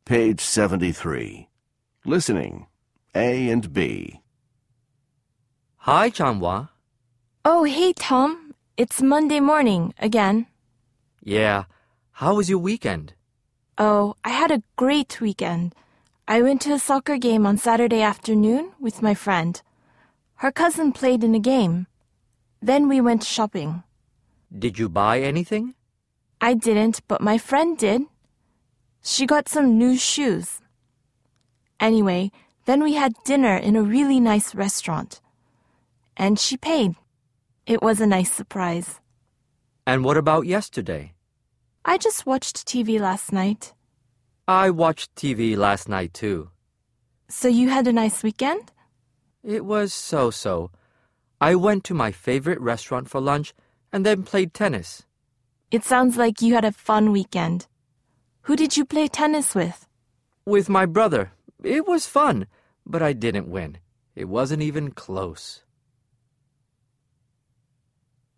Page 73. Listening. A and B. Hi, Chanhua. Oh, hey, Tom. It's Monday morning again. Yeah, how was your weekend? Oh, I had a great weekend. I went to a soccer game on Saturday afternoon with my friend. Her cousin played in a game. Then we went shopping. Did you buy anything? I didn't, but my friend did. She got some new shoes. Anyway, then we had dinner in a really nice restaurant. And she paid. It was a nice surprise. And what about yesterday? I just watched TV last night. I watched TV last night too. So you had a nice weekend? It was so-so. I went to my favorite restaurant for lunch and then played tennis. It sounds like you had a fun weekend. Who did you play tennis with? With my brother. It was fun, but I didn't win. It wasn't even close.